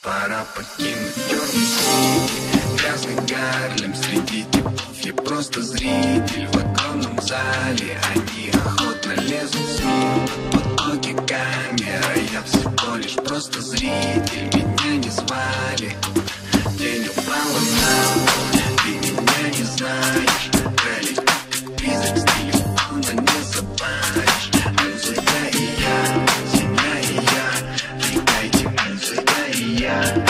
Пора покинуть черный сити, грязный Гарлем. Среди типов я просто зритель в огромном зале. Они охотно лезут в СМИ, потоки камеры. Я всего лишь просто зритель, меня не звали. День упал на, ты меня не знаешь. Пролетит как призрак с телефона, не забанишь. Музыка и я, земля и я, летайте, музыка и я.